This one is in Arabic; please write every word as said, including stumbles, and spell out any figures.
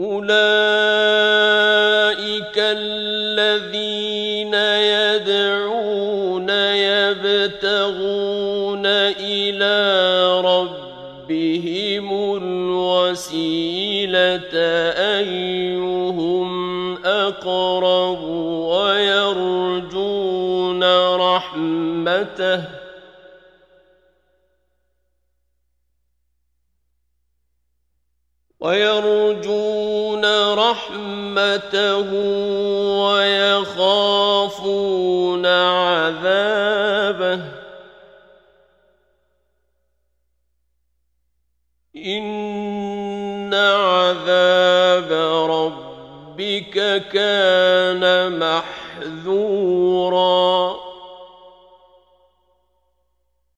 أولئك الذين يدعون يبتغون إلى ربهم الوسيلة أيهم أقرب ويرجون رحمته ويرجون رحمته ويخافون عذابه إن عذاب ربك كان محذورا